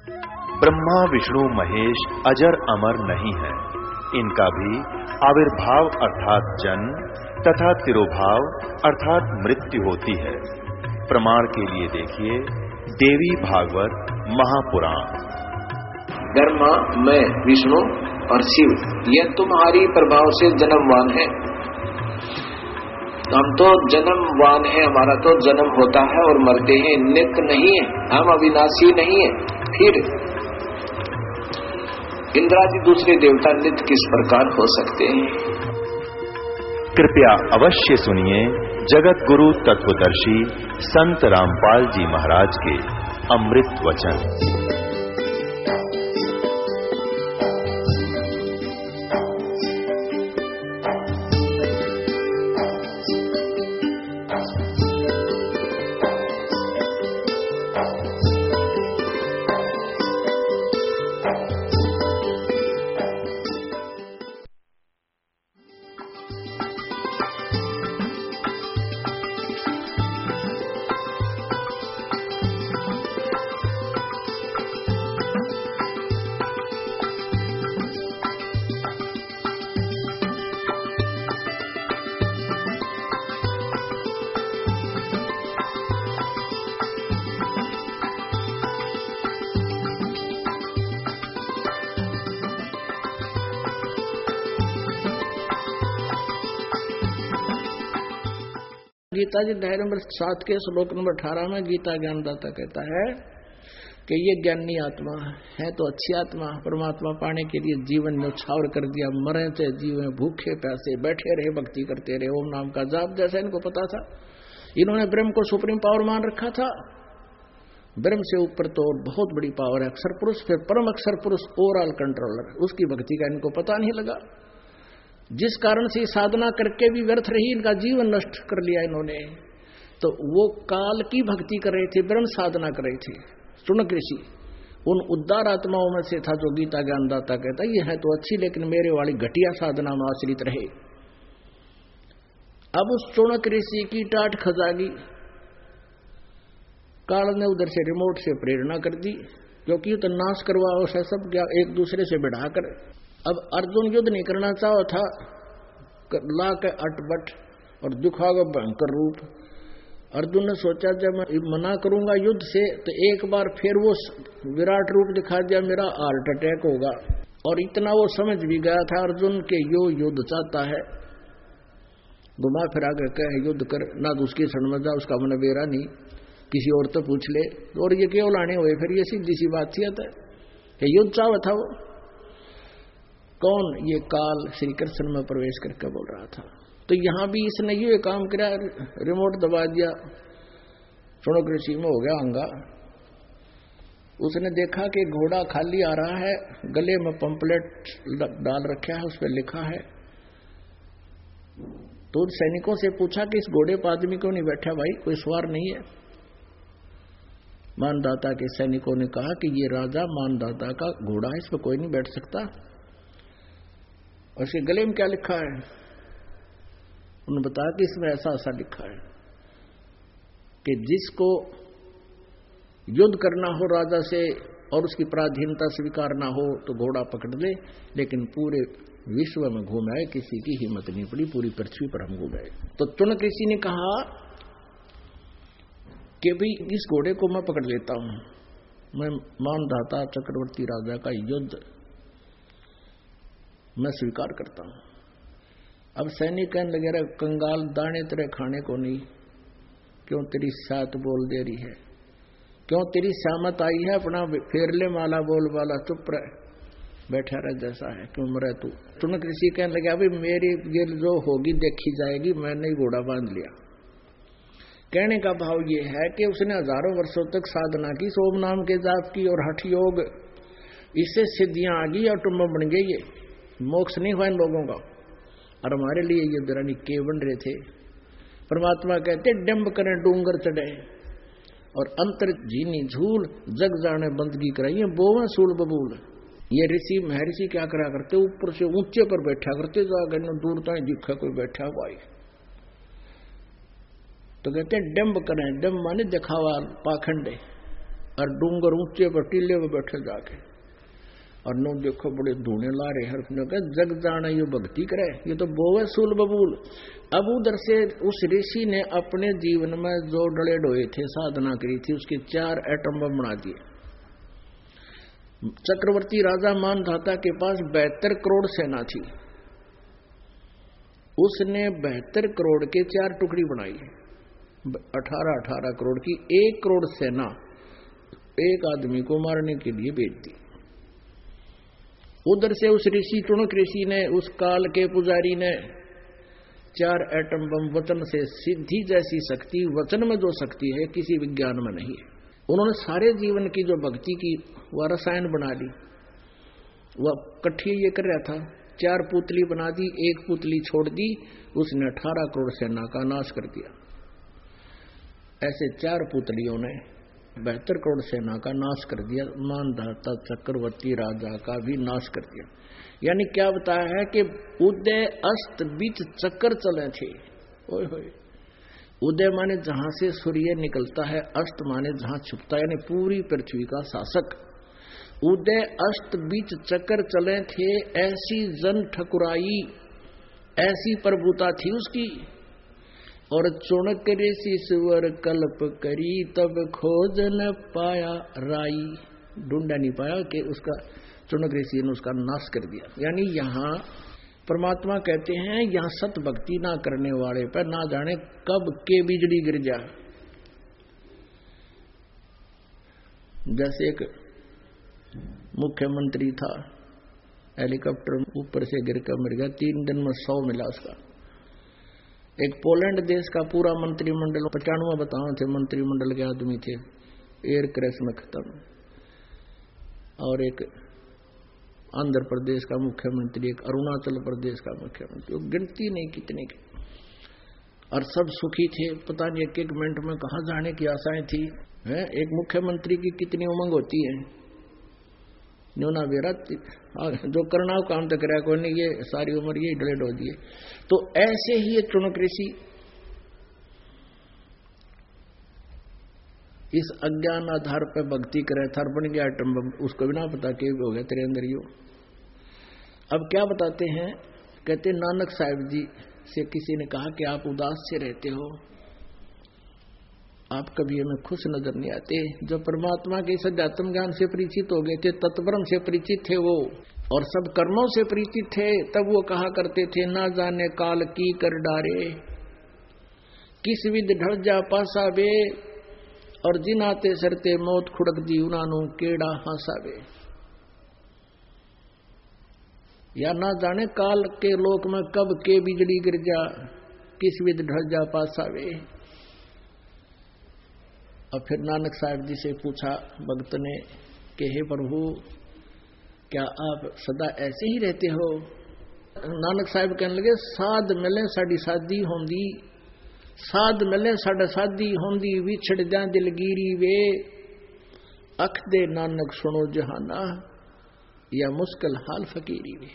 ब्रह्मा विष्णु महेश अजर अमर नहीं है, इनका भी आविर्भाव अर्थात जन्म तथा तिरोभाव अर्थात मृत्यु होती है। प्रमाण के लिए देखिए देवी भागवत महापुराण। ब्रह्मा, मैं, विष्णु और शिव ये तुम्हारी प्रभाव से जन्मवान है। हम तो जन्मवान है, हमारा तो जन्म होता है और मरते हैं, नित्य नहीं है, हम अविनाशी नहीं है। फिर इंद्रादि दूसरे देवता नित्य किस प्रकार हो सकते हैं? कृपया अवश्य सुनिए जगत गुरु तत्वदर्शी संत रामपाल जी महाराज के अमृत वचन। गीता जी अध्याय नंबर 7 के श्लोक नंबर 18 में गीता ज्ञानदाता कहता है कि ये ज्ञानी आत्मा है तो अच्छी आत्मा, परमात्मा पाने के लिए जीवन न्यौछावर कर दिया, मरे थे जीवे, भूखे प्यासे बैठे रहे, भक्ति करते रहे, ओम नाम का जाप, जैसा इनको पता था। इन्होंने ब्रह्म को सुप्रीम पावर मान रखा था। ब्रह्म से ऊपर तो बहुत बड़ी पावर है अक्षर पुरुष, फिर परम अक्षर पुरुष ओवरऑल कंट्रोलर, उसकी भक्ति का इनको पता नहीं लगा, जिस कारण से साधना करके भी व्यर्थ रही, इनका जीवन नष्ट कर लिया इन्होंने। तो वो काल की भक्ति कर रहे थे, ब्रह्म साधना कर रहे थे। शुनक ऋषि उन उद्धार आत्माओं में से था जो गीता ज्ञानदाता कहता है ये है तो अच्छी, लेकिन मेरे वाली घटिया साधना में आश्रित रहे। अब उस शुनक ऋषि की टाट खजागी काल ने उधर से रिमोट से प्रेरणा कर दी, क्योंकि तो नाश करवाओ सब क्या एक दूसरे से बढ़ा कर। अब अर्जुन युद्ध नहीं करना चाहा था, ला के अटबट और दिखागा भयंकर रूप। अर्जुन ने सोचा जब मैं मना करूंगा युद्ध से तो एक बार फिर वो विराट रूप दिखा दिया, मेरा हार्ट अटैक होगा। और इतना वो समझ भी गया था अर्जुन के यो युद्ध चाहता है, घुमा फिरा कर कहे युद्ध कर, ना तो उसकी क्षण में जा, उसका मन बेरा नहीं, किसी और तो पूछ ले। और ये क्यों लाने हुए, फिर ये सीधी सी बात थी कि युद्ध चाह था वो कौन, ये काल श्री कृष्ण में प्रवेश करके बोल रहा था। तो यहां भी इसने ये काम किया, रिमोट दबा दिया, शुनक ऋषि में हो गया अंगा। उसने देखा कि घोड़ा खाली आ रहा है, गले में पंपलेट डाल रखा है, उस पर लिखा है। तो सैनिकों से पूछा कि इस घोड़े पर आदमी क्यों नहीं बैठा भाई, कोई सवार नहीं है। मानदाता के सैनिकों ने कहा कि ये राजा मानदाता का घोड़ा है, इस पर कोई नहीं बैठ सकता। और इसके गले में क्या लिखा है, उन्होंने बताया कि इसमें ऐसा ऐसा लिखा है कि जिसको युद्ध करना हो राजा से और उसकी पराधीनता स्वीकार ना हो तो घोड़ा पकड़ ले, लेकिन पूरे विश्व में घूम आए, किसी की हिम्मत नहीं पड़ी, पूरी पृथ्वी पर हम घूम आए। तो शुनक ऋषि ने कहा कि भाई इस घोड़े को मैं पकड़ लेता हूं, मैं मानदाता चक्रवर्ती राजा का युद्ध मैं स्वीकार करता हूं। अब सैनिक कहने लगे रे कंगाल, दाने तेरे खाने को नहीं, क्यों तेरी सात बोल दे रही है, क्यों तेरी सामत आई है, अपना फेर ले माला बोल वाला, चुप रह, बैठा रह जैसा है, क्यों मरे तू। शुनक ऋषि कहने लगे अभी मेरी ये जो होगी देखी जाएगी, मैंने घोड़ा बांध लिया। कहने का भाव ये है कि उसने हजारों वर्षों तक साधना की, सोम नाम के जाप की और हठ योग, इससे सिद्धियां आ गई और टुम्ब बन गई, ये मोक्ष नहीं हुआ इन लोगों का। और हमारे लिए ये दरानी के बन रहे थे। परमात्मा कहते डंब करें डूंगर चढ़े और अंतर जीनी झूल, जग जाने बंदगी कराइए बोवा सूल बबूल। ये ऋषि महर्षि क्या करा करते, ऊपर से ऊंचे पर बैठा करते, जाकर दूर तक दिखा कोई बैठा हुआ है। तो कहते हैं डंब करें, डंब माने दिखावा, पाखंड, और डूंगर ऊंचे पर टीले में बैठे जाके, और नो देखो बड़े धूने ला रहे हर जग जाना ये भक्ति करे, ये तो बोवे सूल बबूल। अब उधर से उस ऋषि ने अपने जीवन में जो डले डोए थे, साधना करी थी, उसके 4 एटम बम बना दिए। चक्रवर्ती राजा मानधाता के पास 72 करोड़ सेना थी, उसने 72 करोड़ के 4 टुकड़ी बनाई, 18-18 करोड़ की 1 करोड़ सेना एक आदमी को मारने के लिए भेज दी। उधर से उस ऋषि टुणक ऋषि ने, उस काल के पुजारी ने 4 एटम बम, वचन से सिद्धि जैसी शक्ति, वचन में जो शक्ति है किसी विज्ञान में नहीं है। उन्होंने सारे जीवन की जो भक्ति की वह रसायन बना ली। वह कठिया ये कर रहा था, 4 पुतली बना दी, 1 पुतली छोड़ दी, उसने 18 करोड़ सेना का नाश कर दिया। ऐसे 4 पुतलियों ने 72 करोड़ सेना का नाश कर दिया, मानधाता चक्रवर्ती राजा का भी नाश कर दिया। यानी क्या बताया है कि उदय अस्त बीच चक्कर चले थे। ओए होए, उदय माने जहां से सूर्य निकलता है, अस्त माने जहां छुपता है, यानी पूरी पृथ्वी का शासक। उदय अस्त बीच चक्कर चले थे, ऐसी जन ठकुराई, ऐसी प्रभुता थी उसकी। और चुणक ऋषि सुवर कल्प करी, तब खोज न पाया राई, ढूंढा नहीं पाया कि उसका चुणक ऋषि ने उसका नाश कर दिया। यानी यहाँ परमात्मा कहते हैं, यहाँ सत भक्ति ना करने वाले पर ना जाने कब के बिजली गिर जा। जैसे एक मुख्यमंत्री था, हेलीकॉप्टर ऊपर से गिरकर मर गया, 3 दिन में 100 मिला उसका। एक पोलैंड देश का पूरा मंत्रिमंडल, 95 बताओ थे मंत्रिमंडल के आदमी थे, एयर क्रैश में खत्म। और एक आंध्र प्रदेश का मुख्यमंत्री, एक अरुणाचल प्रदेश का मुख्यमंत्री, वो गिनती नहीं कितने के, और सब सुखी थे। पता नहीं एक मिनट में कहां जाने की आशाएं थी। एक मुख्यमंत्री की कितनी उमंग होती है, न्यूना बेरा जो करना हो काम तो करा, कोई नहीं, ये सारी उम्र ये डलेट हो दिए। तो ऐसे ही ये चुणक ऋषि इस अज्ञान आधार पर भक्ति करे था, बन गया आइटम बम, उसको भी ना पता कि हो गया तेरे अंदर यो। अब क्या बताते हैं, कहते नानक साहिब जी से किसी ने कहा कि आप उदास से रहते हो, आप कभी हमें खुश नजर नहीं आते। जो परमात्मा के इस अध्यात्म ज्ञान से परिचित हो गए थे, तत्परम से परिचित थे वो, और सब कर्मों से परिचित थे, तब वो कहा करते थे, ना जाने काल की कर डारे, किस विध ढल जा पासावे, और जिन आते सरते मौत खुड़क दी उनानू केड़ा हासावे। या ना जाने काल के लोक में कब के बिजली गिर जा, किस विध ढल जा पासावे। और फिर नानक साहब जी से पूछा भक्त ने कि हे प्रभु, क्या आप सदा ऐसे ही रहते हो? नानक साहब कहने लगे, साध मिले साड़ी शादी होंदी, साध मिले साड़ा शादी होंदी, विछड़ जा दिलगीरी वे, अख दे नानक सुनो जहाना, या मुश्किल हाल फकीरी वे।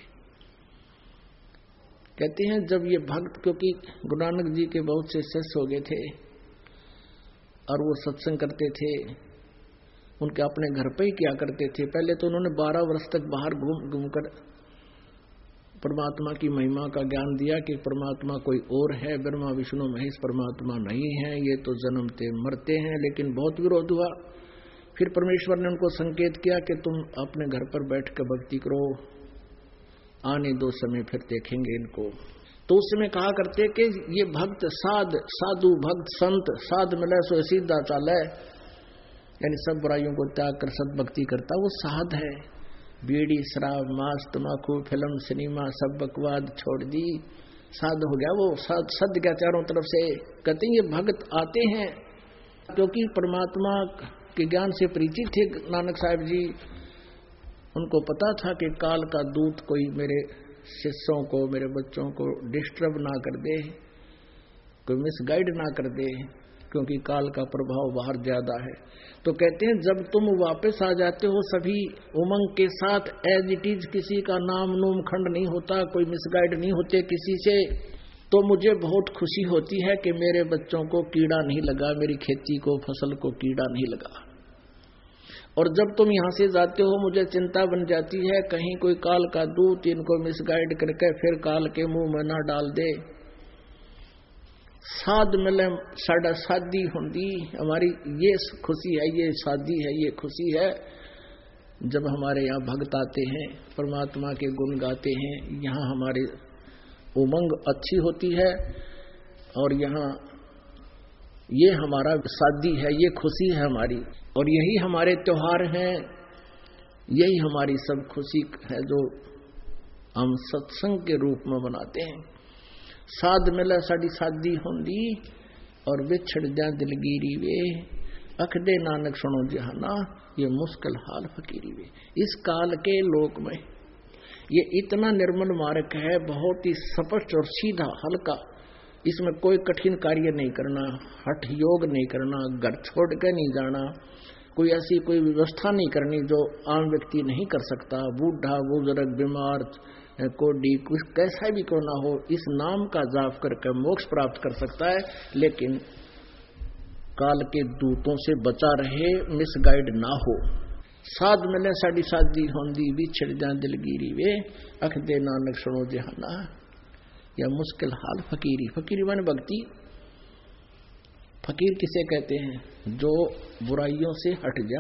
कहते हैं जब ये भक्त, क्योंकि गुरु नानक जी के बहुत से शिष्य हो गए थे और वो सत्संग करते थे, उनके अपने घर पे ही क्या करते थे। पहले तो उन्होंने 12 वर्ष तक बाहर घूमकर परमात्मा की महिमा का ज्ञान दिया कि परमात्मा कोई और है, ब्रह्मा विष्णु महेश परमात्मा नहीं है, ये तो जन्मते मरते हैं। लेकिन बहुत विरोध हुआ। फिर परमेश्वर ने उनको संकेत किया कि तुम अपने घर पर बैठ कर भक्ति करो, आने दो समय फिर देखेंगे इनको। तो उस समय कहा करते कि ये भक्त साधु भक्त संत, साध मिले सो सीधा चाले, यानी सब बुराइयों को त्याग कर सद भक्ति करता वो साध है। बीड़ी शराब मांस तम्बाकू फिल्म सिनेमा सब बकवाद छोड़ दी, साध हो गया वो, सद गया चारों तरफ से। कहते ये भक्त आते हैं क्योंकि परमात्मा के ज्ञान से परिचित थे नानक साहब जी। उनको पता था कि काल का दूत कोई मेरे शिष्यों को, मेरे बच्चों को डिस्टर्ब ना कर दे, कोई मिसगाइड ना कर दे, क्योंकि काल का प्रभाव बाहर ज्यादा है। तो कहते हैं जब तुम वापस आ जाते हो सभी उमंग के साथ, एज इट इज, किसी का नाम नूम खंड नहीं होता, कोई मिसगाइड नहीं होते किसी से, तो मुझे बहुत खुशी होती है कि मेरे बच्चों को कीड़ा नहीं लगा, मेरी खेती को फसल को कीड़ा नहीं लगा। और जब तुम यहां से जाते हो मुझे चिंता बन जाती है कहीं कोई काल का दूत इनको मिसगाइड करके फिर काल के मुंह में ना डाल दे। साध मिले साडा शादी होंगी हमारी, ये खुशी है, ये शादी है, ये खुशी है जब हमारे यहाँ भक्त आते हैं, परमात्मा के गुण गाते हैं, यहाँ हमारी उमंग अच्छी होती है और यहाँ ये हमारा शादी है, ये खुशी है हमारी, और यही हमारे त्योहार हैं, यही हमारी सब खुशी है जो हम सत्संग के रूप में बनाते हैं। साध मिला साड़ी शादी होंगी और बिछड़ जा दिलगिरी वे, अख दे नानक सुनो जहाना, ये मुश्किल हाल फकीरी वे। इस काल के लोक में ये इतना निर्मल मार्ग है, बहुत ही स्पष्ट और सीधा हल्का, इसमें कोई कठिन कार्य नहीं करना, हठ योग नहीं करना, घर छोड़ के नहीं जाना, कोई ऐसी कोई व्यवस्था नहीं करनी जो आम व्यक्ति नहीं कर सकता। बूढ़ा बुजुर्ग बीमार कोडी कुछ कैसा भी क्यों ना हो, इस नाम का जाप करके मोक्ष प्राप्त कर सकता है, लेकिन काल के दूतों से बचा रहे, मिसगाइड ना हो। साध मिले साड़ी शादी होंदी बिछड़ जा दिलगिरी वे, अख दे नानक सुनो जहाना, या मुश्किल हाल फकीरी। फकीरी माने भक्ति। फकीर किसे कहते हैं? जो बुराइयों से हट जा,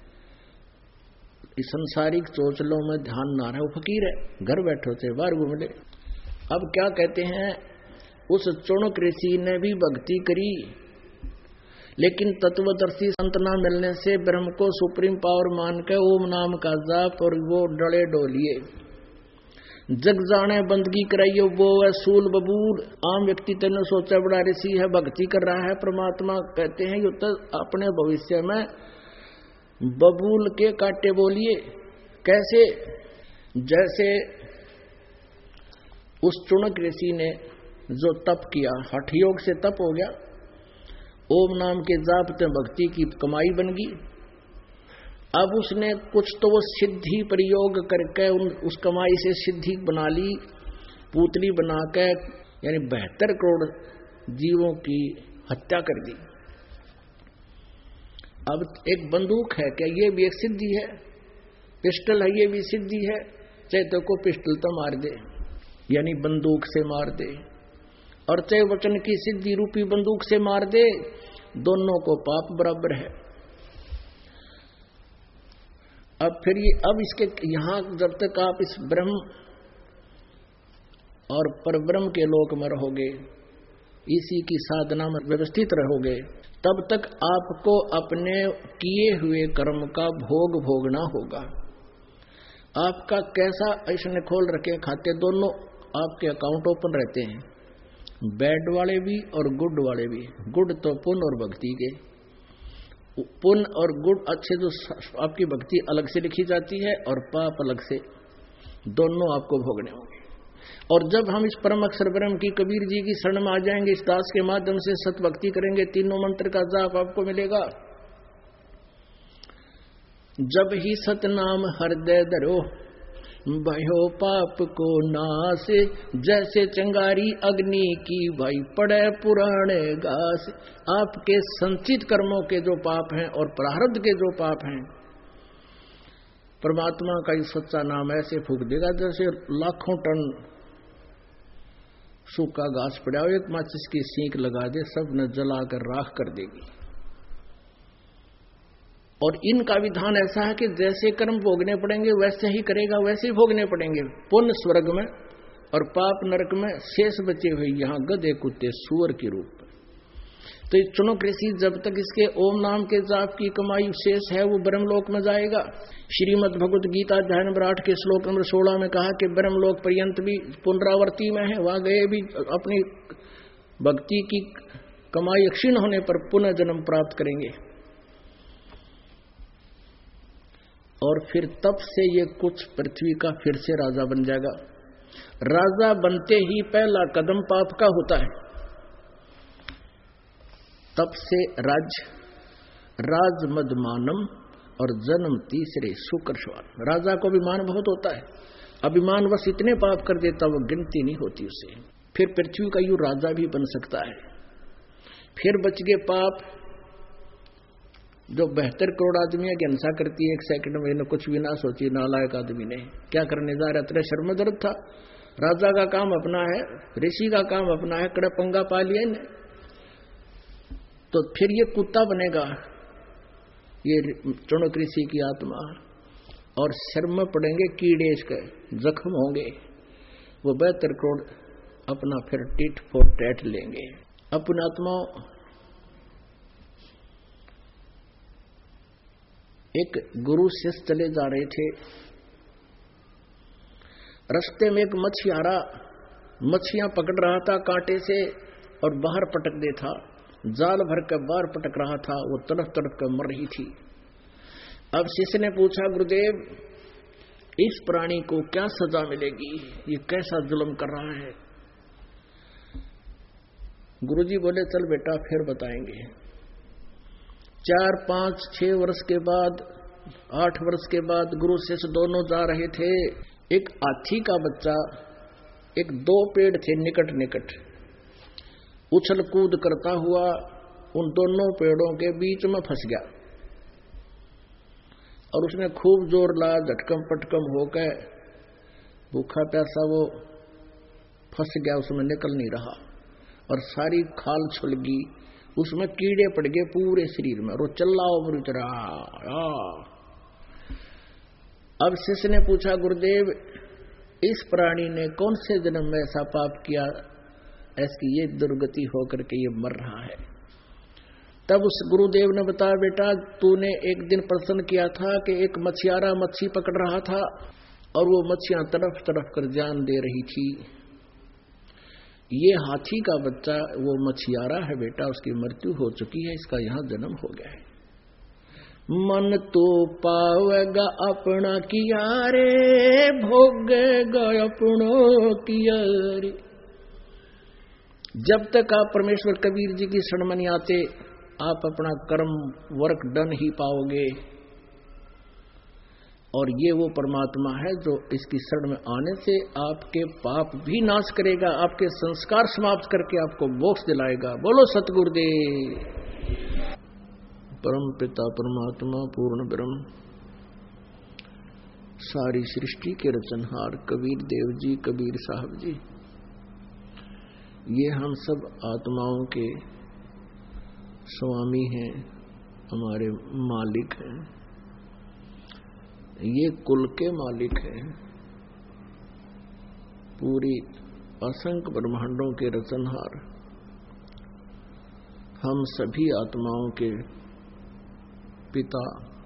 इस संसारिक चोचलों में ध्यान ना रहे, वो फकीर है। घर बैठो से बाहर घूम ले। अब क्या कहते हैं, उस चुणक ऋषि ने भी भक्ति करी, लेकिन तत्वदर्शी संत ना मिलने से ब्रह्म को सुप्रीम पावर मान के ओम नाम का जाप और वो डले डोलिए, जग जाने बंदगी कराइयो वो है सूल बबूल। आम व्यक्ति तेने सोचा बड़ा ऋषि है, भक्ति कर रहा है, परमात्मा कहते हैं ये तो अपने भविष्य में बबूल के काटे बोलिए। कैसे? जैसे उस चुणक ऋषि ने जो तप किया, हठ योग से तप हो गया, ओम नाम के जाप से भक्ति की कमाई बन गई। अब उसने कुछ तो वो सिद्धि प्रयोग करके उस कमाई से सिद्धि बना ली, पूतली बनाकर, यानी 72 करोड़ जीवों की हत्या कर दी। अब एक बंदूक है, क्या ये भी एक सिद्धि है? पिस्टल है, ये भी सिद्धि है। चाहे तो को पिस्टल तो मार दे, यानी बंदूक से मार दे, और चाहे वचन की सिद्धि रूपी बंदूक से मार दे, दोनों को पाप बराबर है। अब फिर ये इसके यहां जब तक आप इस ब्रह्म और परब्रह्म के लोक में रहोगे, इसी की साधना में व्यवस्थित रहोगे, तब तक आपको अपने किए हुए कर्म का भोग भोगना होगा। आपका कैसा ऐसे खोल रखे खाते, दोनों आपके अकाउंट ओपन रहते हैं, बैड वाले भी और गुड वाले भी। गुड तो पुण्य और भक्ति के, पुण्य और गुण अच्छे जो आपकी भक्ति अलग से लिखी जाती है और पाप अलग से, दोनों आपको भोगने होंगे। और जब हम इस परम अक्षर ब्रह्म की कबीर जी की शरण में आ जाएंगे, इस दास के माध्यम से सत भक्ति करेंगे, तीनों मंत्र का जाप आपको मिलेगा। जब ही सतनाम हृदय धरो, भयो पाप को नाश, जैसे चंगारी अग्नि की भाई पड़े पुराने घास। आपके संचित कर्मों के जो पाप हैं और प्रारब्ध के जो पाप हैं, परमात्मा का ही सच्चा नाम ऐसे फूंक देगा जैसे लाखों टन सूखा घास पड़ा हो, एक माचिस की सींक लगा दे, सब न जलाकर राख कर देगी। और इनका विधान ऐसा है कि जैसे कर्म भोगने पड़ेंगे वैसे ही करेगा, वैसे ही भोगने पड़ेंगे। पुण्य स्वर्ग में और पाप नरक में, शेष बचे हुए यहाँ गधे कुत्ते सूअर के रूप में। तो ये चुनक ऋषि जब तक इसके ओम नाम के जाप की कमाई शेष है, वो ब्रह्मलोक में जाएगा। श्रीमद् भगवत गीता अध्याय नंबर 8 के श्लोक नंबर 16 में कहा कि ब्रह्मलोक पर्यंत भी पुनरावर्ती में है, वहां गए भी अपनी भक्ति की कमाई क्षीण होने पर पुनः जन्म प्राप्त करेंगे। और फिर तब से ये कुछ पृथ्वी का फिर से राजा बन जाएगा। राजा बनते ही पहला कदम पाप का होता है, तब से राज मदमानम और जन्म तीसरे सुकर्षवान। राजा को अभिमान बहुत होता है, अभिमान बस इतने पाप कर देता वो गिनती नहीं होती उसे। फिर पृथ्वी का यूं राजा भी बन सकता है। फिर बच गए पाप, जो 72 करोड़ आदमियों की हिंसा करती है 1 सेकंड में, इन्हें कुछ भी ना सोची नालायक आदमी ने क्या करने जा रहा। तेरे शर्म दर्द था। राजा का काम अपना है, ऋषि का काम अपना है, कड़े पंगा पा लिया इन्हें। तो फिर ये कुत्ता बनेगा ये चुनक ऋषि की आत्मा, और शर्म में पड़ेंगे कीड़े, इसके जख्म होंगे। वो 72 करोड़ अपना फिर टिट फोर टैट लेंगे। अपनी आत्मा एक गुरु शिष्य चले जा रहे थे। रास्ते में एक मछुआरा मछलियां पकड़ रहा था कांटे से और बाहर पटक दे था, जाल भर कर बाहर पटक रहा था। वो तड़प तड़प कर मर रही थी। अब शिष्य ने पूछा, गुरुदेव इस प्राणी को क्या सजा मिलेगी, ये कैसा जुल्म कर रहा है। गुरुजी बोले, चल बेटा फिर बताएंगे। 4, 5, 6 वर्ष के बाद, 8 वर्ष के बाद गुरु शिष्य दोनों जा रहे थे। एक हाथी का बच्चा, एक 2 पेड़ थे निकट निकट, उछल कूद करता हुआ उन दोनों पेड़ों के बीच में फंस गया और उसने खूब जोर लाया, झटकम पटकम होकर भूखा प्यासा वो फंस गया, उसमें निकल नहीं रहा और सारी खाल छुल गई, उसमें कीड़े पड़ गए पूरे शरीर में और वो चिल्लाओ मरुच रहा। अब शिष्य ने पूछा, गुरुदेव इस प्राणी ने कौन से जन्म में ऐसा पाप किया, ऐसी ये दुर्गति होकर के ये मर रहा है। तब उस गुरुदेव ने बताया, बेटा तूने एक दिन प्रश्न किया था कि एक मछियारा मच्छी पकड़ रहा था और वो मच्छियां तड़प तड़प कर जान दे रही थी। ये हाथी का बच्चा वो मछियारा है बेटा, उसकी मृत्यु हो चुकी है, इसका यहां जन्म हो गया है। मन तो पावेगा अपना किया रे, भोगेगा अपनों किया रे। जब तक आप परमेश्वर कबीर जी की शरण में नहीं आते, आप अपना कर्म वर्क डन ही पाओगे। और ये वो परमात्मा है जो इसकी शरण में आने से आपके पाप भी नाश करेगा, आपके संस्कार समाप्त करके आपको मोक्ष दिलाएगा। बोलो सतगुरुदेव। परम पिता परमात्मा पूर्ण ब्रह्म सारी सृष्टि के रचनहार कबीर देव जी, कबीर साहब जी, ये हम सब आत्माओं के स्वामी हैं, हमारे मालिक हैं, ये कुल के मालिक हैं, पूरी असंख्य ब्रह्मांडों के रचनहार, हम सभी आत्माओं के पिता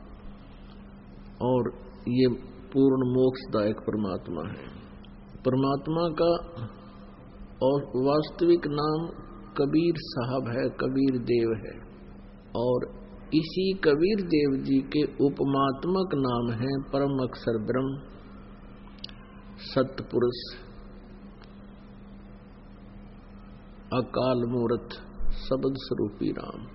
और ये पूर्ण मोक्षदायक परमात्मा है। परमात्मा का और वास्तविक नाम कबीर साहब है, कबीर देव है, और इसी कबीर देव जी के उपमात्मक नाम है परम अक्षर ब्रह्म, सतपुरुष, अकाल मूर्त, शब्द स्वरूपी राम,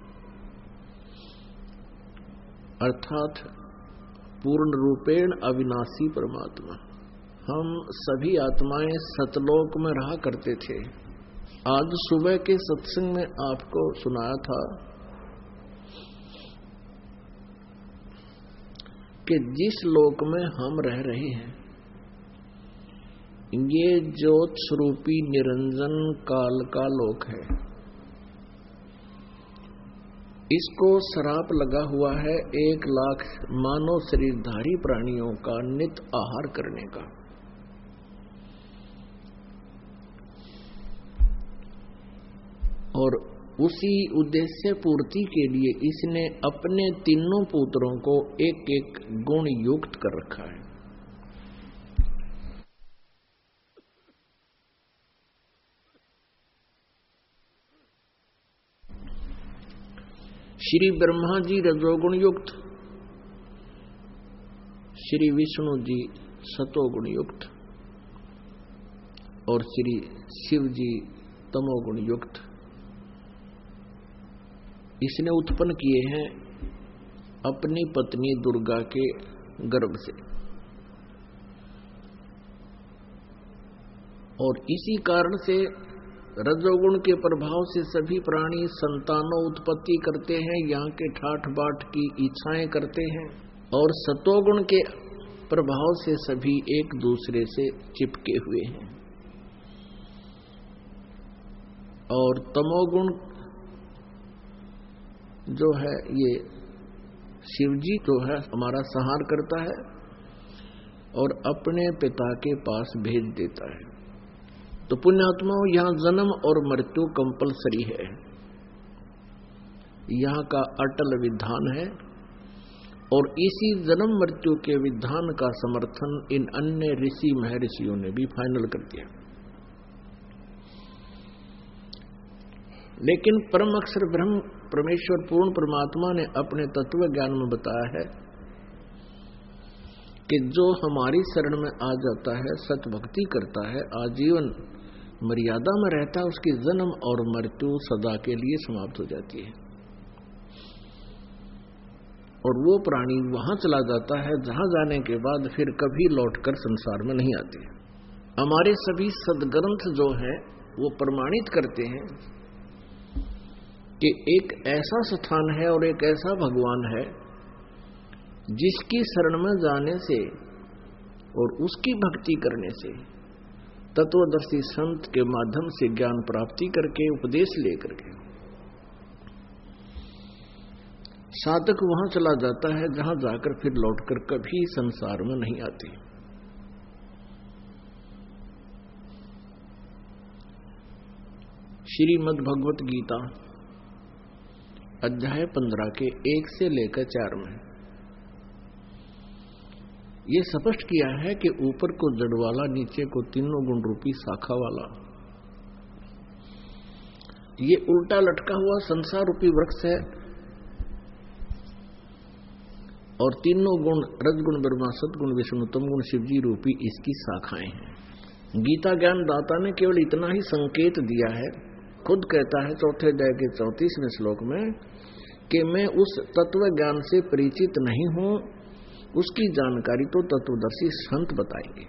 अर्थात पूर्ण रूपेण अविनाशी परमात्मा। हम सभी आत्माएं सतलोक में रहा करते थे। आज सुबह के सत्संग में आपको सुनाया था कि जिस लोक में हम रह रहे हैं, ये ज्योत स्वरूपी निरंजन काल का लोक है। इसको श्राप लगा हुआ है 1 लाख मानव शरीरधारी प्राणियों का नित आहार करने का। और उसी उद्देश्य पूर्ति के लिए इसने अपने तीनों पुत्रों को एक एक गुण युक्त कर रखा है। श्री ब्रह्मा जी रजोगुण युक्त, श्री विष्णु जी सतोगुण युक्त और श्री शिव जी तमोगुण युक्त। इसने उत्पन्न किए हैं अपनी पत्नी दुर्गा के गर्भ से, और इसी कारण से रजोगुण के प्रभाव से सभी प्राणी संतानों उत्पत्ति करते हैं, यहाँ के ठाठ बाट की इच्छाएं करते हैं, और सतोगुण के प्रभाव से सभी एक दूसरे से चिपके हुए हैं, और तमोगुण जो है ये शिवजी जो है हमारा संहार करता है और अपने पिता के पास भेज देता है। तो पुण्यात्माओं, यहाँ जन्म और मृत्यु कंपलसरी है, यहाँ का अटल विधान है, और इसी जन्म मृत्यु के विधान का समर्थन इन अन्य ऋषि महर्षियों ने भी फाइनल कर दिया। लेकिन परम अक्षर ब्रह्म परमेश्वर पूर्ण परमात्मा ने अपने तत्व ज्ञान में बताया है कि जो हमारी शरण में आ जाता है, सत भक्ति करता है, आजीवन मर्यादा में रहता है, उसकी जन्म और मृत्यु सदा के लिए समाप्त हो जाती है, और वो प्राणी वहां चला जाता है जहां जाने के बाद फिर कभी लौटकर संसार में नहीं आते। हमारे सभी सदग्रंथ जो है वो प्रमाणित करते हैं कि एक ऐसा स्थान है और एक ऐसा भगवान है जिसकी शरण में जाने से और उसकी भक्ति करने से, तत्वदर्शी संत के माध्यम से ज्ञान प्राप्ति करके, उपदेश लेकर के साधक वहां चला जाता है जहां जाकर फिर लौटकर कभी संसार में नहीं आती। श्रीमद् भगवत गीता अध्याय 15 के 1 से लेकर 4 में ये स्पष्ट किया है कि ऊपर को जड़ वाला, नीचे को तीनों गुण रूपी शाखा वाला, ये उल्टा लटका हुआ संसार रूपी वृक्ष है, और तीनों गुण रजगुण ब्रह्मा, सतगुण विष्णु, तमगुण शिवजी रूपी इसकी शाखाएं हैं। गीता ज्ञान दाता ने केवल इतना ही संकेत दिया है, खुद कहता है चौथे अध्याय के 34वें श्लोक में कि मैं उस तत्व ज्ञान से परिचित नहीं हूं, उसकी जानकारी तो तत्वदर्शी संत बताएंगे।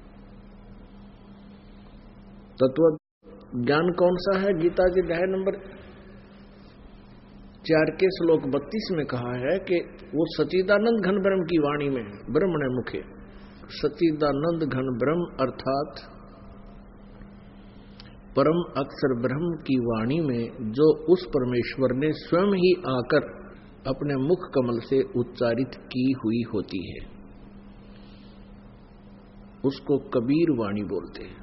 तत्व ज्ञान कौन सा है? गीता के अध्याय नंबर 4 के श्लोक 32 में कहा है कि वो सच्चिदानंद घन ब्रह्म की वाणी में, ब्रह्मणे मुखे, सच्चिदानंद घन ब्रह्म अर्थात परम अक्षर ब्रह्म की वाणी में जो उस परमेश्वर ने स्वयं ही आकर अपने मुख कमल से उच्चारित की हुई होती है, उसको कबीर वाणी बोलते हैं।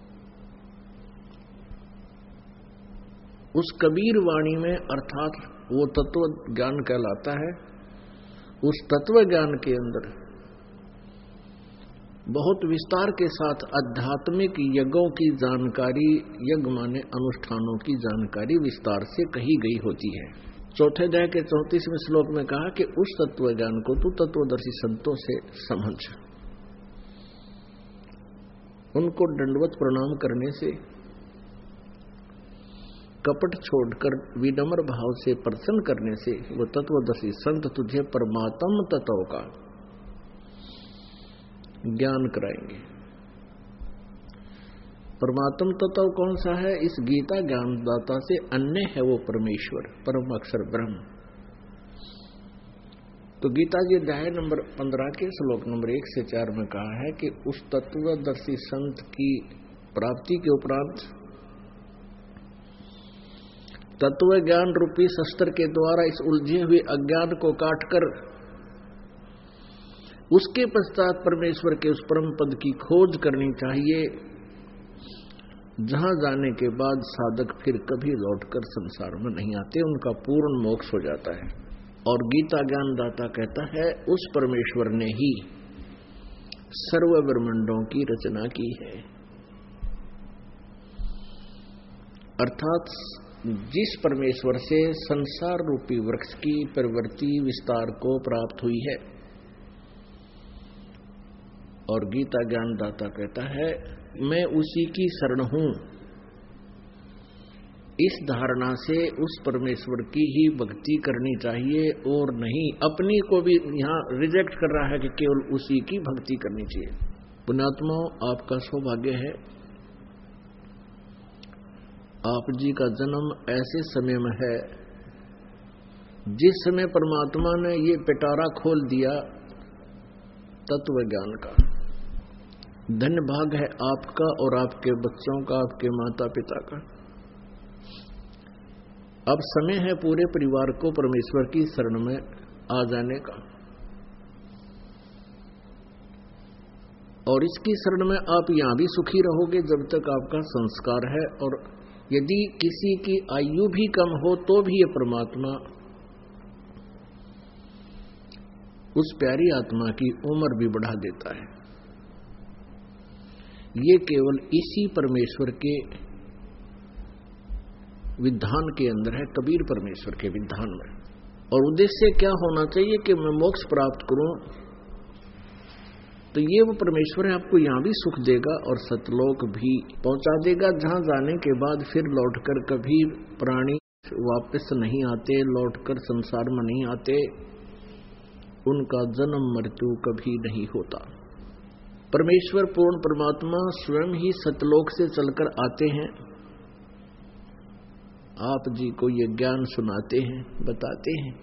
उस कबीर वाणी में अर्थात वो तत्व ज्ञान कहलाता है। उस तत्व ज्ञान के अंदर बहुत विस्तार के साथ आध्यात्मिक यज्ञों की जानकारी, यज्ञ माने अनुष्ठानों की जानकारी विस्तार से कही गई होती है। चौथे अध्याय के 34वें श्लोक में कहा कि उस तत्व ज्ञान को तू तत्वदर्शी संतों से समझ, उनको दंडवत प्रणाम करने से, कपट छोड़कर विनम्र भाव से प्रसन्न करने से वो तत्वदर्शी संत तुझे परमात्म तत्व का ज्ञान कराएंगे। परमात्म तत्व कौन सा है? इस गीता ज्ञानदाता से अन्य है वो परमेश्वर, परम अक्षर ब्रह्म। तो गीता जी अध्याय नंबर 15 के श्लोक नंबर 1 से 4 में कहा है कि उस तत्वदर्शी संत की प्राप्ति के उपरांत तत्व ज्ञान रूपी शस्त्र के द्वारा इस उलझे हुए अज्ञान को काटकर उसके पश्चात परमेश्वर के उस परम पद की खोज करनी चाहिए, जहां जाने के बाद साधक फिर कभी लौटकर संसार में नहीं आते, उनका पूर्ण मोक्ष हो जाता है। और गीता ज्ञानदाता कहता है उस परमेश्वर ने ही सर्व ब्रह्मांडों की रचना की है, अर्थात जिस परमेश्वर से संसार रूपी वृक्ष की प्रवृत्ति विस्तार को प्राप्त हुई है। और गीता ज्ञानदाता कहता है मैं उसी की शरण हूं। इस धारणा से उस परमेश्वर की ही भक्ति करनी चाहिए और नहीं अपनी को भी यहां रिजेक्ट कर रहा है कि केवल उसी की भक्ति करनी चाहिए। पुण्यात्माओं, आपका सौभाग्य है आप जी का जन्म ऐसे समय में है जिस समय परमात्मा ने ये पिटारा खोल दिया तत्व ज्ञान का। धन्य भाग है आपका और आपके बच्चों का, आपके माता पिता का। अब समय है पूरे परिवार को परमेश्वर की शरण में आ जाने का, और इसकी शरण में आप यहां भी सुखी रहोगे जब तक आपका संस्कार है। और यदि किसी की आयु भी कम हो तो भी ये परमात्मा उस प्यारी आत्मा की उम्र भी बढ़ा देता है। ये केवल इसी परमेश्वर के विधान के अंदर है, कबीर परमेश्वर के विधान में। और उद्देश्य क्या होना चाहिए कि मैं मोक्ष प्राप्त करूं, तो ये वो परमेश्वर है आपको यहां भी सुख देगा और सतलोक भी पहुंचा देगा, जहां जाने के बाद फिर लौटकर कभी प्राणी वापस नहीं आते, लौटकर संसार में नहीं आते, उनका जन्म मृत्यु कभी नहीं होता। परमेश्वर पूर्ण परमात्मा स्वयं ही सतलोक से चलकर आते हैं, आप जी को ये ज्ञान सुनाते हैं, बताते हैं,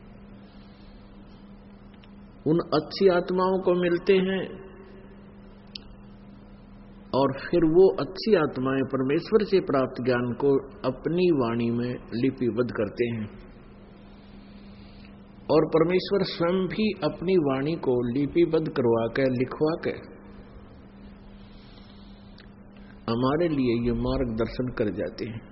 उन अच्छी आत्माओं को मिलते हैं और फिर वो अच्छी आत्माएं परमेश्वर से प्राप्त ज्ञान को अपनी वाणी में लिपिबद्ध करते हैं, और परमेश्वर स्वयं भी अपनी वाणी को लिपिबद्ध करवा के लिखवा के हमारे लिए ये मार्गदर्शन कर जाते हैं।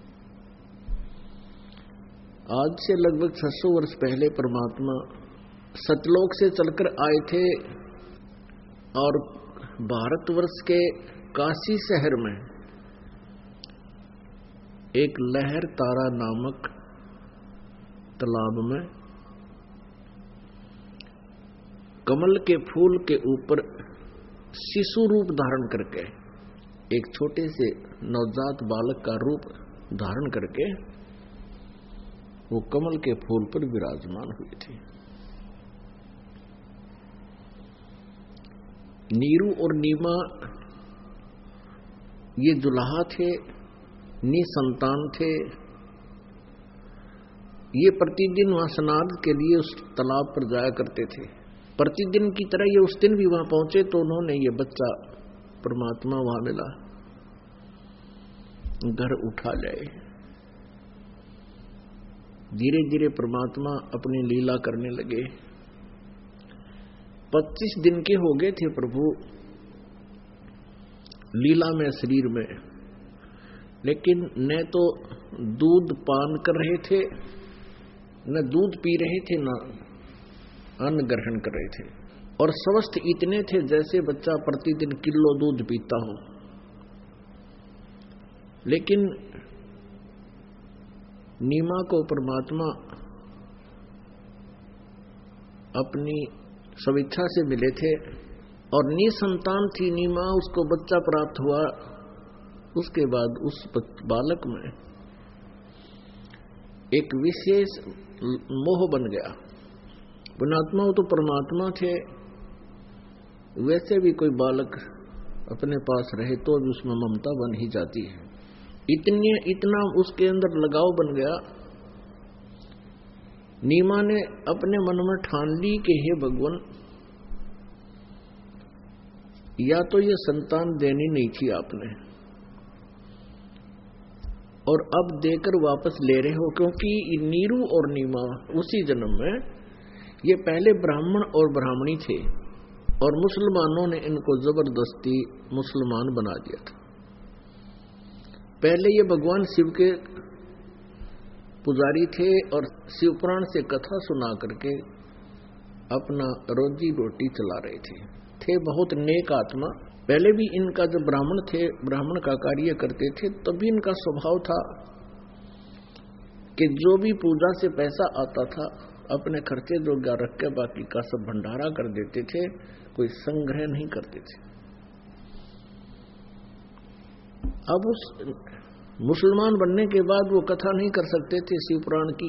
आज से लगभग 600 वर्ष पहले परमात्मा सतलोक से चलकर आए थे और भारतवर्ष के काशी शहर में एक लहर तारा नामक तालाब में कमल के फूल के ऊपर शिशु रूप धारण करके, एक छोटे से नवजात बालक का रूप धारण करके वो कमल के फूल पर विराजमान हुए थे। नीरू और नीमा ये दुल्हा थे, निसंतान थे। ये प्रतिदिन वहां स्नान के लिए उस तालाब पर जाया करते थे। प्रतिदिन की तरह ये उस दिन भी वहां पहुंचे तो उन्होंने ये बच्चा परमात्मा वहां मिला, घर उठा लाए। धीरे धीरे परमात्मा अपनी लीला करने लगे। 25 दिन के हो गए थे प्रभु लीला में, शरीर में, लेकिन न तो दूध पान कर रहे थे, न दूध पी रहे थे, न अन्न ग्रहण कर रहे थे, और स्वस्थ इतने थे जैसे बच्चा प्रतिदिन किलो दूध पीता हो। लेकिन नीमा को परमात्मा अपनी स्वेच्छा से मिले थे और निसंतान थी नीमा, उसको बच्चा प्राप्त हुआ। उसके बाद उस बालक में एक विशेष मोह बन गया। पुण्यात्मा तो परमात्मा थे, वैसे भी कोई बालक अपने पास रहे तो भी उसमें ममता बन ही जाती है। इतना उसके अंदर लगाव बन गया। नीमा ने अपने मन में ठान ली कि हे भगवान, या तो ये संतान देनी नहीं थी आपने, और अब देकर वापस ले रहे हो, क्योंकि नीरू और नीमा उसी जन्म में ये पहले ब्राह्मण और ब्राह्मणी थे और मुसलमानों ने इनको जबरदस्ती मुसलमान बना दिया था। पहले ये भगवान शिव के पुजारी थे और शिव पुराण से कथा सुना करके अपना रोजी रोटी चला रहे थे बहुत नेक आत्मा। पहले भी इनका जब ब्राह्मण थे, ब्राह्मण का कार्य करते थे, तब भी इनका स्वभाव था कि जो भी पूजा से पैसा आता था अपने खर्चे जोग्या रख के बाकी का सब भंडारा कर देते थे, कोई संग्रह नहीं करते थे। अब उस मुसलमान बनने के बाद वो कथा नहीं कर सकते थे शिव पुराण की,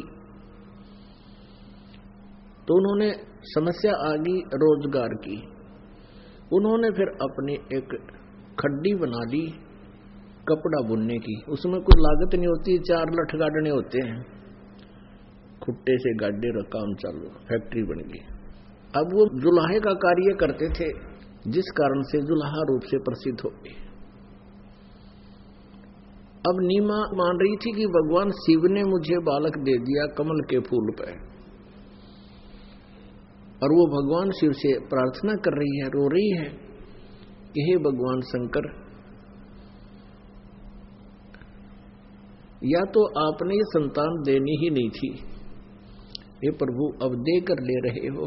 तो उन्होंने समस्या आ गई रोजगार की। उन्होंने फिर अपनी एक खड्डी बना ली कपड़ा बुनने की, उसमें कोई लागत नहीं होती, 4 लठ गाड़ने होते हैं, खुट्टे से गाड़े रहा, काम चालू, फैक्ट्री बन गई। अब वो जुलाहे का कार्य करते थे, जिस कारण से जुलाहा रूप से प्रसिद्ध हो गए। अब नीमा मान रही थी कि भगवान शिव ने मुझे बालक दे दिया कमल के फूल पे, और वो भगवान शिव से प्रार्थना कर रही है, रो रही है, हे भगवान शंकर, या तो आपने ये संतान देनी ही नहीं थी, हे प्रभु अब दे कर ले रहे हो,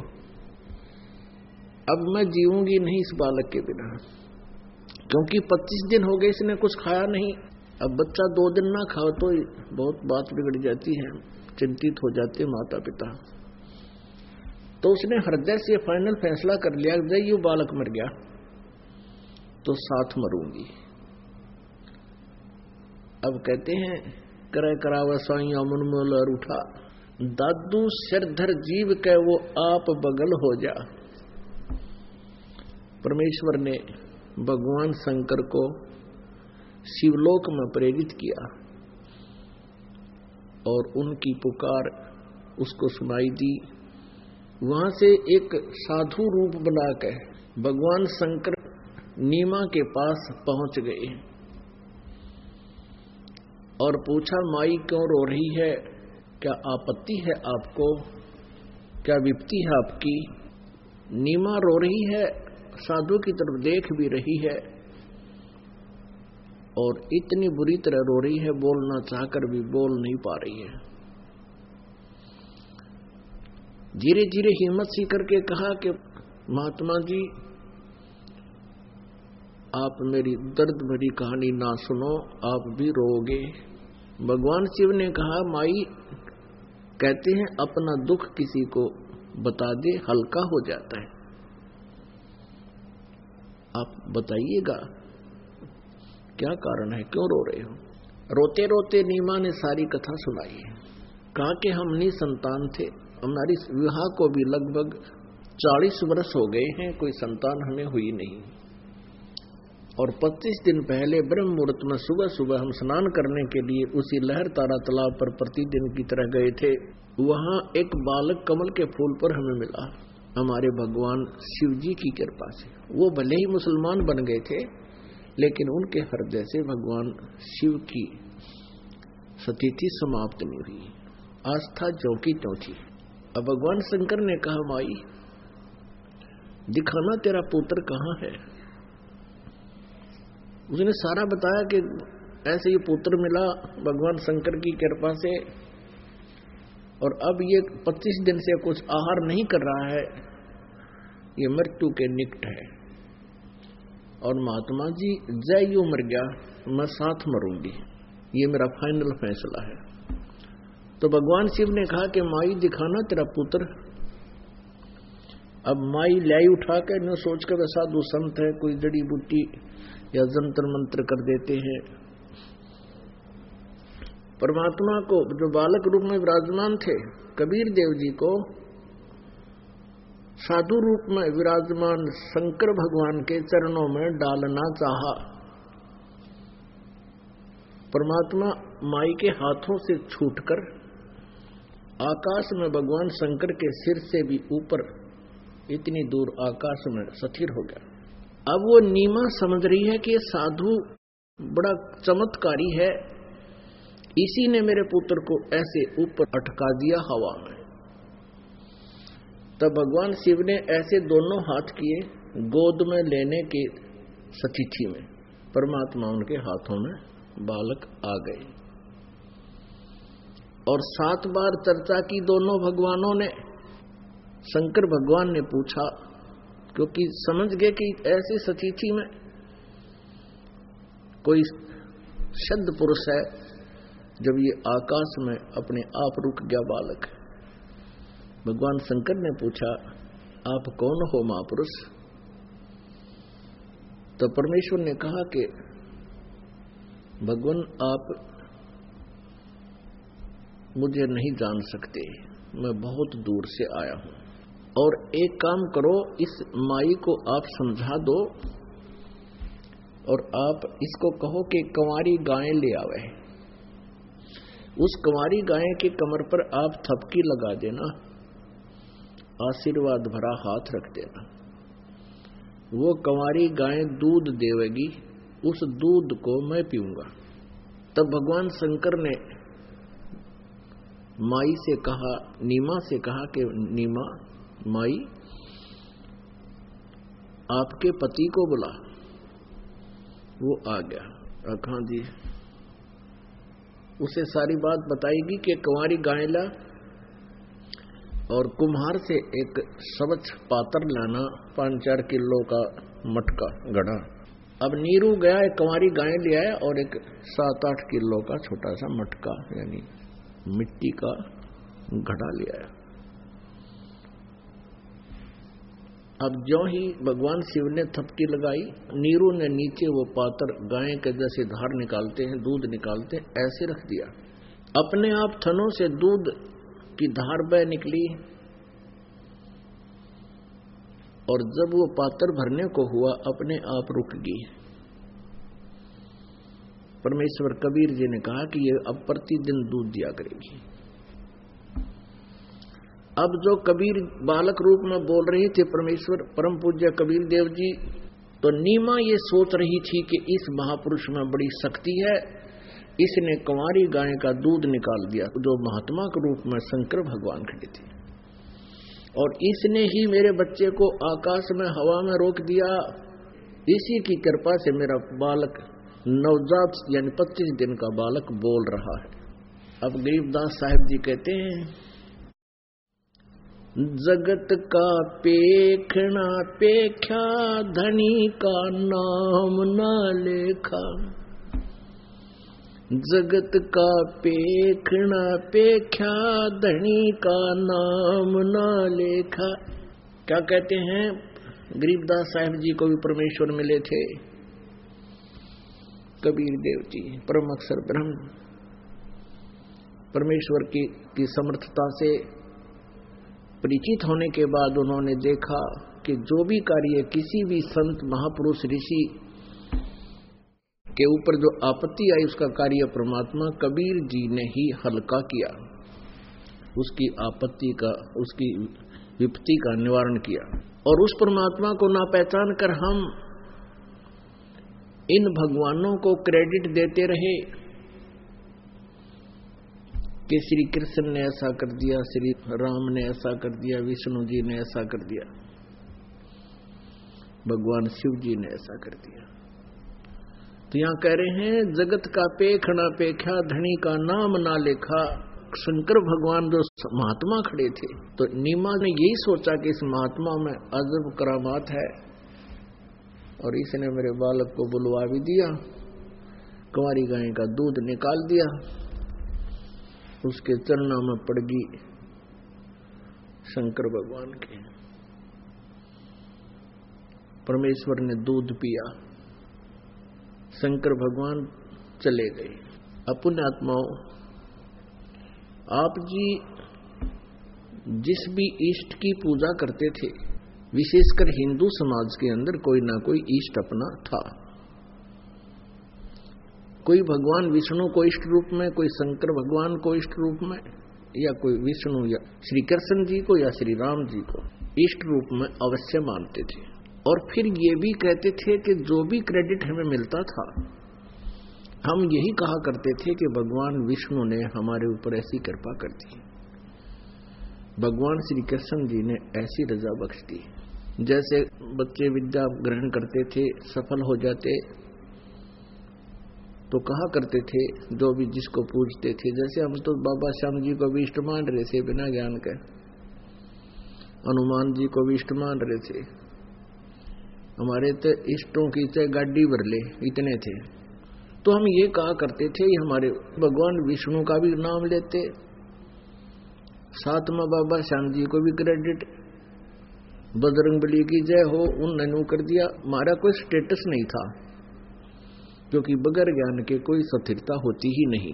अब मैं जीऊंगी नहीं इस बालक के बिना, क्योंकि 25 दिन हो गए इसने कुछ खाया नहीं। अब बच्चा 2 दिन ना खाओ तो बहुत बात बिगड़ जाती है, चिंतित हो जाते माता पिता। तो उसने हृदय से फाइनल फैसला कर लिया, जब ये बालक मर गया तो साथ मरूंगी। अब कहते हैं करे करावा साइया मुनमोल और उठा, दादू सिरधर जीव के वो आप बगल हो जा। परमेश्वर ने भगवान शंकर को शिवलोक में प्रेरित किया और उनकी पुकार उसको सुनाई दी। वहां से एक साधु रूप बनाकर भगवान शंकर नीमा के पास पहुंच गए और पूछा, माई क्यों रो रही है, क्या आपत्ति है आपको, क्या विपत्ति है आपकी? नीमा रो रही है, साधु की तरफ देख भी रही है और इतनी बुरी तरह रो रही है, बोलना चाहकर भी बोल नहीं पा रही है। धीरे धीरे हिम्मत सी करके कहा कि महात्मा जी आप मेरी दर्द भरी कहानी ना सुनो, आप भी रोओगे। भगवान शिव ने कहा, माई कहते हैं अपना दुख किसी को बता दे हल्का हो जाता है, आप बताइएगा क्या कारण है, क्यों रो रहे हो? रोते रोते नीमा ने सारी कथा सुनाई। कहा कि हम निसंतान थे, हमारी विवाह को भी लगभग 40 वर्ष हो गए हैं, कोई संतान हमें हुई नहीं, और 25 दिन पहले ब्रह्म मुहूर्त में सुबह सुबह हम स्नान करने के लिए उसी लहर तारा तालाब पर प्रतिदिन की तरह गए थे। वहां एक बालक कमल के फूल पर हमें मिला, हमारे भगवान शिव जी की कृपा से। वो भले ही मुसलमान बन गए थे, लेकिन उनके हृदय से भगवान शिव की सतीथि समाप्त नहीं हुई, आस्था ज्यों की त्यों थी। अब भगवान शंकर ने कहा, माई दिखाना तेरा पुत्र कहाँ है? उसने सारा बताया कि ऐसे ये पुत्र मिला भगवान शंकर की कृपा से, और अब ये 25 दिन से कुछ आहार नहीं कर रहा है, ये मृत्यु के निकट है, और महात्मा जी जय यू मर गया, मैं साथ मरूंगी, ये मेरा फाइनल फैसला है। तो भगवान शिव ने कहा कि माई दिखाना तेरा पुत्र। अब माई लाई उठा के न सोच के वह साधु संत है, कोई जड़ी बूटी या जंतर मंत्र कर देते हैं। परमात्मा को जो बालक रूप में विराजमान थे, कबीर देव जी को साधु रूप में विराजमान शंकर भगवान के चरणों में डालना चाहा। परमात्मा माई के हाथों से छूटकर आकाश में भगवान शंकर के सिर से भी ऊपर इतनी दूर आकाश में स्थिर हो गया। अब वो नीमा समझ रही है कि ये साधु बड़ा चमत्कारी है, इसी ने मेरे पुत्र को ऐसे ऊपर अटका दिया हवा में। तब भगवान शिव ने ऐसे दोनों हाथ किए गोद में लेने की स्थिति में, परमात्मा उनके हाथों में बालक आ गए। और 7 बार चर्चा की दोनों भगवानों ने। शंकर भगवान ने पूछा, क्योंकि समझ गए कि ऐसी स्थिति में कोई शुद्ध पुरुष है, जब ये आकाश में अपने आप रुक गया बालक। भगवान शंकर ने पूछा, आप कौन हो महापुरुष? तो परमेश्वर ने कहा कि भगवान आप मुझे नहीं जान सकते, मैं बहुत दूर से आया हूं, और एक काम करो, इस माई को आप समझा दो, और आप इसको कहो कि कंवारी गाय ले आवे, उस कंवारी गाय के कमर पर आप थपकी लगा देना, आशीर्वाद भरा हाथ रख देना, वो कंवारी गाय दूध देवेगी, उस दूध को मैं पीऊंगा। तब भगवान शंकर ने माई से कहा, नीमा से कहा कि नीमा माई आपके पति को बुला। वो आ गया, रखा दी, उसे सारी बात बताएगी कि कुंवारी गाय ला और कुम्हार से एक स्वच्छ पात्र लाना, 5-4 किलो का मटका गढ़ा। अब नीरू गया, एक कुंवारी गाय ले आया और एक 7-8 किलो का छोटा सा मटका यानी मिट्टी का घड़ा ले आया। अब जो ही भगवान शिव ने थपकी लगाई, नीरू ने नीचे वो पात्र गाय के जैसे धार निकालते हैं, दूध निकालते हैं, ऐसे रख दिया। अपने आप थनों से दूध की धार बह निकली और जब वो पात्र भरने को हुआ अपने आप रुक गई। परमेश्वर कबीर जी ने कहा कि ये अब प्रतिदिन दूध दिया करेगी। अब जो कबीर बालक रूप में बोल रहे थे परमेश्वर परम पूज्य कबीर देव जी, तो नीमा ये सोच रही थी कि इस महापुरुष में बड़ी शक्ति है, इसने कुंवारी गाय का दूध निकाल दिया, जो महात्मा के रूप में शंकर भगवान खड़े थे, और इसने ही मेरे बच्चे को आकाश में हवा में रोक दिया। इसी की कृपा से मेरा बालक नवजात यानी 25 दिन का बालक बोल रहा है। अब गरीबदास साहिब जी कहते हैं, जगत का पेखना पेख्या, धनी का नाम न लेखा। जगत का पेखना पेख्या, धनी का नाम न लेखा। क्या कहते हैं? गरीबदास साहिब जी को भी परमेश्वर मिले थे, कबीर देव जी परम अक्षर ब्रह्म। परमेश्वर की समर्थता से परिचित होने के बाद उन्होंने देखा कि जो भी कार्य किसी भी संत महापुरुष ऋषि के ऊपर जो आपत्ति आई, उसका कार्य परमात्मा कबीर जी ने ही हल्का किया, उसकी आपत्ति का, उसकी विपत्ति का निवारण किया। और उस परमात्मा को ना पहचान कर हम इन भगवानों को क्रेडिट देते रहे कि श्री कृष्ण ने ऐसा कर दिया, श्री राम ने ऐसा कर दिया, विष्णु जी ने ऐसा कर दिया, भगवान शिव जी ने ऐसा कर दिया। तो यहां कह रहे हैं, जगत का पेखना पेख्या, धनी का नाम ना लेखा। शंकर भगवान जो महात्मा खड़े थे, तो नीमा ने यही सोचा कि इस महात्मा में अजब करामात है, और इसने मेरे बालक को बुलवा भी दिया, कुंवारी गाय का दूध निकाल दिया, उसके चरणों में पड़ गई शंकर भगवान के। परमेश्वर ने दूध पिया, शंकर भगवान चले गए। पुण्यात्माओं, आप जी जिस भी इष्ट की पूजा करते थे, विशेषकर हिंदू समाज के अंदर कोई ना कोई इष्ट अपना था। कोई भगवान विष्णु को इष्ट रूप में, कोई शंकर भगवान को इष्ट रूप में, या कोई विष्णु या श्री कृष्ण जी को या श्री राम जी को इष्ट रूप में अवश्य मानते थे। और फिर ये भी कहते थे कि जो भी क्रेडिट हमें मिलता था, हम यही कहा करते थे कि भगवान विष्णु ने हमारे ऊपर ऐसी कृपा कर दी, भगवान श्री कृष्ण जी ने ऐसी रजा बख्श दी। जैसे बच्चे विद्या ग्रहण करते थे, सफल हो जाते, तो कहा करते थे जो भी जिसको पूछते थे, जैसे हम तो बाबा श्याम जी को भी इष्ट मान रहे थे बिना ज्ञान के, हनुमान जी को भी इष्ट मान रहे थे, हमारे तो इष्टों की चाहे गाड़ी भर ले इतने थे। तो हम ये कहा करते थे, हमारे भगवान विष्णु का भी नाम लेते, साथ में बाबा श्याम जी को भी क्रेडिट, बजरंगबली की जय हो, उन्होंने कर दिया। हमारा कोई स्टेटस नहीं था, क्योंकि बगैर ज्ञान के कोई स्थिरता होती ही नहीं।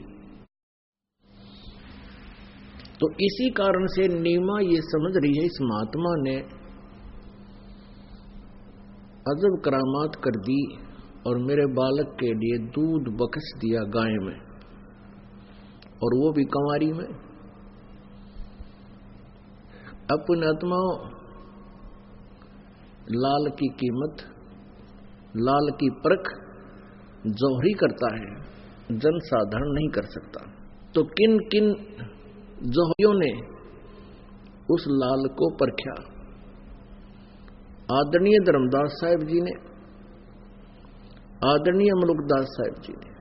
तो इसी कारण से नीमा ये समझ रही है, इस महात्मा ने अजब करामात कर दी, और मेरे बालक के लिए दूध बख्श दिया गाय में, और वो भी कंवारी में। अब पुण्यात्माओं, लाल की कीमत, लाल की परख जौहरी करता है, जन साधारण नहीं कर सकता। तो किन किन जौहरियों ने उस लाल को परख्या? आदरणीय धर्मदास साहिब जी ने, आदरणीय मलुकदास साहिब जी ने,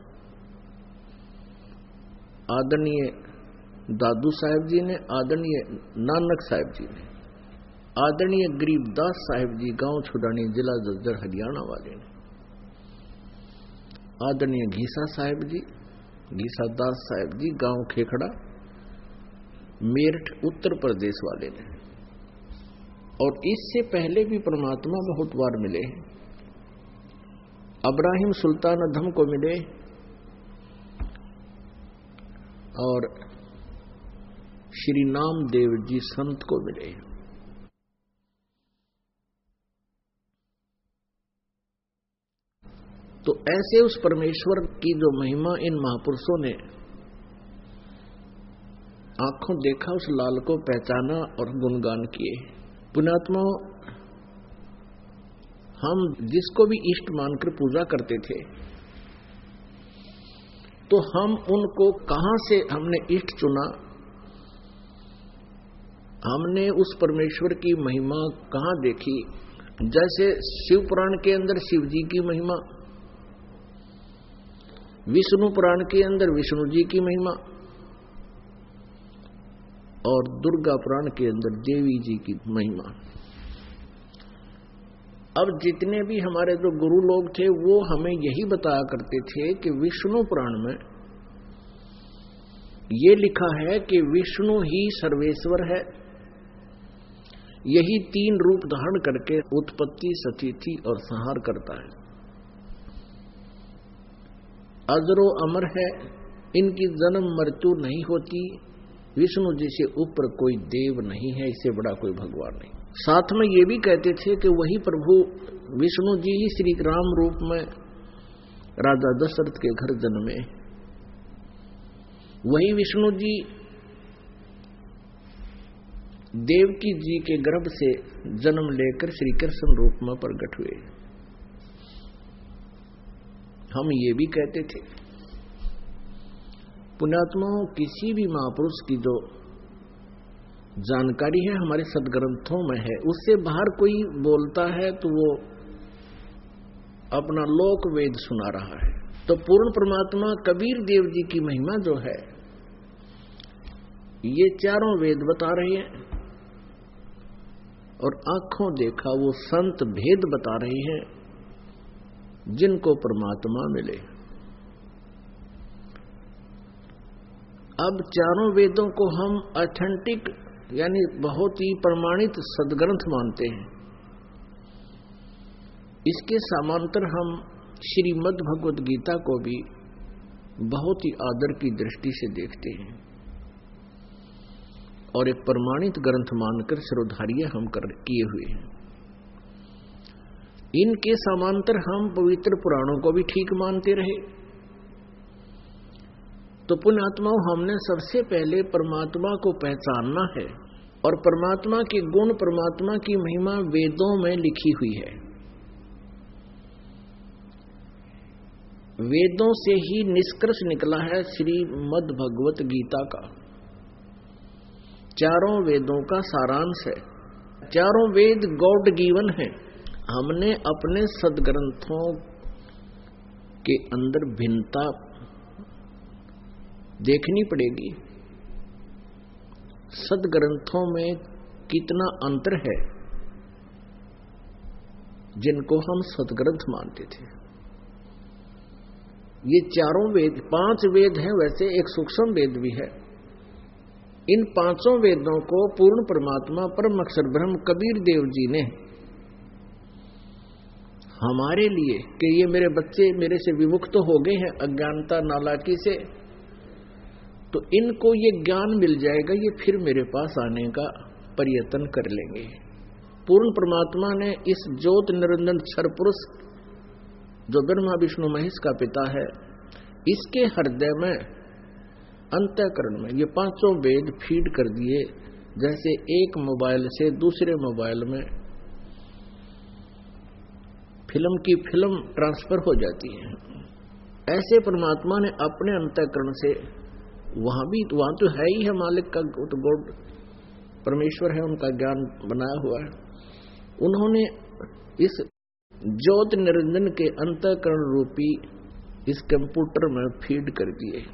आदरणीय दादू साहिब जी ने, आदरणीय नानक साहिब जी ने, आदरणीय गरीबदास साहिब जी गांव छुडानी जिला झज्जर हरियाणा वाले ने, आदरणीय घीसा साहिब जी, घीसा दास साहिब जी गांव खेखड़ा मेरठ उत्तर प्रदेश वाले ने। और इससे पहले भी परमात्मा बहुत बार मिले हैं। अब्राहिम सुल्तान अधम को मिले और श्री नामदेव जी संत को मिले। तो ऐसे उस परमेश्वर की जो महिमा इन महापुरुषों ने आंखों देखा, उस लाल को पहचाना और गुणगान किए। पुण्यात्माओं, हम जिसको भी इष्ट मानकर पूजा करते थे, तो हम उनको कहां से हमने इष्ट चुना, हमने उस परमेश्वर की महिमा कहां देखी? जैसे शिव पुराण के अंदर शिव जी की महिमा, विष्णु पुराण के अंदर विष्णु जी की महिमा, और दुर्गा पुराण के अंदर देवी जी की महिमा। अब जितने भी हमारे जो गुरु लोग थे वो हमें यही बताया करते थे कि विष्णु पुराण में ये लिखा है कि विष्णु ही सर्वेश्वर है, यही तीन रूप धारण करके उत्पत्ति, स्थिति और संहार करता है, अजरो अमर है, इनकी जन्म मृत्यु नहीं होती, विष्णु जी से ऊपर कोई देव नहीं है, इससे बड़ा कोई भगवान नहीं। साथ में ये भी कहते थे कि वही प्रभु विष्णु जी ही श्री राम रूप में राजा दशरथ के घर जन्मे, वही विष्णु जी देवकी जी के गर्भ से जन्म लेकर श्री कृष्ण रूप में प्रकट हुए। हम ये भी कहते थे। पुण्यात्माओं, किसी भी महापुरुष की जो जानकारी है हमारे सदग्रंथों में है, उससे बाहर कोई बोलता है तो वो अपना लोक वेद सुना रहा है। तो पूर्ण परमात्मा कबीर देव जी की महिमा जो है, ये चारों वेद बता रहे हैं, और आंखों देखा वो संत भेद बता रहे हैं जिनको परमात्मा मिले। अब चारों वेदों को हम ऑथेंटिक यानी बहुत ही प्रमाणित सदग्रंथ मानते हैं। इसके समांतर हम श्रीमद् भगवद गीता को भी बहुत ही आदर की दृष्टि से देखते हैं और एक प्रमाणित ग्रंथ मानकर श्रोधार्य हम किए हुए हैं। इनके समांतर हम पवित्र पुराणों को भी ठीक मानते रहे। तो पुण्यात्माओं, हमने सबसे पहले परमात्मा को पहचानना है, और परमात्मा के गुण, परमात्मा की महिमा वेदों में लिखी हुई है। वेदों से ही निष्कर्ष निकला है श्रीमद् भगवत गीता का। चारों वेदों का सारांश है। चारों वेद गॉड गिवन है। हमने अपने सदग्रंथों के अंदर भिन्नता देखनी पड़ेगी। सदग्रंथों में कितना अंतर है जिनको हम सदग्रंथ मानते थे। ये चारों वेद, 5 वेद हैं, वैसे एक सूक्ष्म वेद भी है। इन 5 वेदों को पूर्ण परमात्मा परम अक्षर ब्रह्म कबीर देव जी ने हमारे लिए कि ये मेरे बच्चे मेरे से विमुक्त हो गए हैं अज्ञानता नालाकी से, तो इनको ये ज्ञान मिल जाएगा, ये फिर मेरे पास आने का प्रयत्न कर लेंगे। पूर्ण परमात्मा ने इस ज्योत निरंजन क्षर पुरुष जो ब्रह्मा विष्णु महेश का पिता है, इसके हृदय में अंतःकरण में ये पांचों वेद फीड कर दिए, जैसे एक मोबाइल से दूसरे मोबाइल में फिल्म की फिल्म ट्रांसफर हो जाती है। ऐसे परमात्मा ने अपने अंतःकरण से वहां तो है ही है मालिक का, तो गॉड परमेश्वर है, उनका ज्ञान बनाया हुआ है। उन्होंने इस ज्योत निरंजन के अंतःकरण रूपी इस कंप्यूटर में फीड कर दिए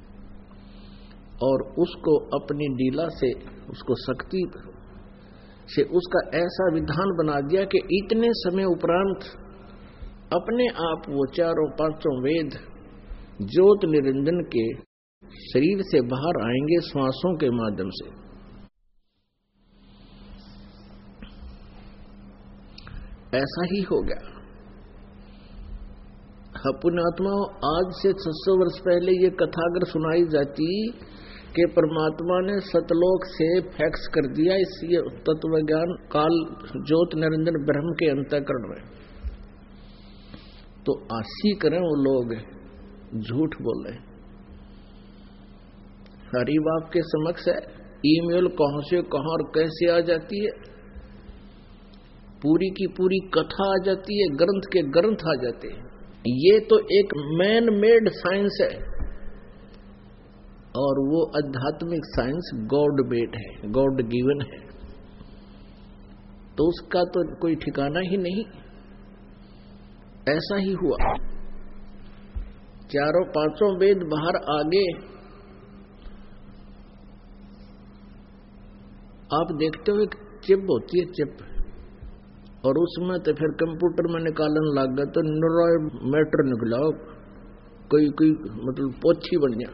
और उसको अपनी लीला से, उसको शक्ति से उसका ऐसा विधान बना दिया कि इतने समय उपरांत अपने आप वो चारों पांचों वेद ज्योत निरंजन के शरीर से बाहर आएंगे श्वासों के माध्यम से। ऐसा ही हो गया। पुण्यात्माओं, आज से 600 वर्ष पहले ये कथा अगर सुनाई जाती कि परमात्मा ने सतलोक से फैक्स कर दिया इस तत्व ज्ञान काल ज्योत निरंजन ब्रह्म के अंतःकरण में, तो आशी करें वो लोग झूठ बोले। हरि बाप के समक्ष है, ईमेल कहां से कहां और कैसे आ जाती है, पूरी की पूरी कथा आ जाती है, ग्रंथ के ग्रंथ आ जाते हैं। ये तो एक मैन मेड साइंस है और वो आध्यात्मिक साइंस गॉड मेड है, गॉड गिवन है, तो उसका तो कोई ठिकाना ही नहीं। ऐसा ही हुआ, चारों पांचों वेद बाहर आगे। आप देखते हो एक चिप होती है, चिप, और उसमें तो फिर कंप्यूटर में निकालने लग गया तो निराय मैटर निकला, कोई मतलब पोथी बन गया।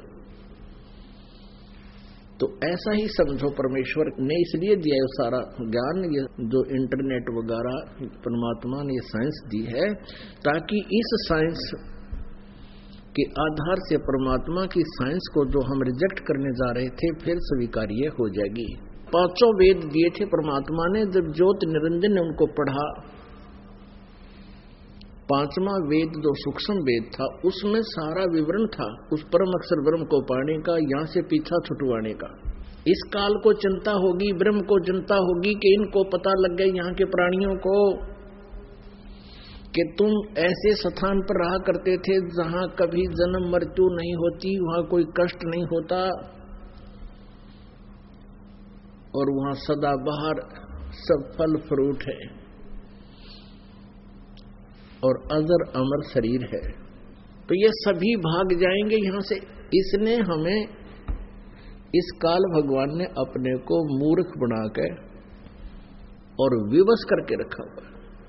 तो ऐसा ही समझो, परमेश्वर ने इसलिए दिया है सारा ज्ञान, ये जो इंटरनेट वगैरह परमात्मा ने ये साइंस दी है, ताकि इस साइंस के आधार से परमात्मा की साइंस को जो हम रिजेक्ट करने जा रहे थे फिर स्वीकार्य हो जाएगी। पांचों वेद दिए थे परमात्मा ने, जब ज्योत निरंजन ने उनको पढ़ा, पांचवा वेद जो सूक्ष्म वेद था उसमें सारा विवरण था उस परम अक्षर ब्रह्म को पाने का, यहां से पीछा छुटवाने का। इस काल को चिंता होगी, ब्रह्म को चिंता होगी कि इनको पता लग गई यहाँ के प्राणियों को कि तुम ऐसे स्थान पर रहा करते थे जहां कभी जन्म मृत्यु नहीं होती, वहां कोई कष्ट नहीं होता और वहां सदाबहार सब फल फ्रूट है और अजर अमर शरीर है। तो ये सभी भाग जाएंगे यहां से। इसने हमें, इस काल भगवान ने अपने को मूर्ख बनाकर और विवश करके रखा हुआ,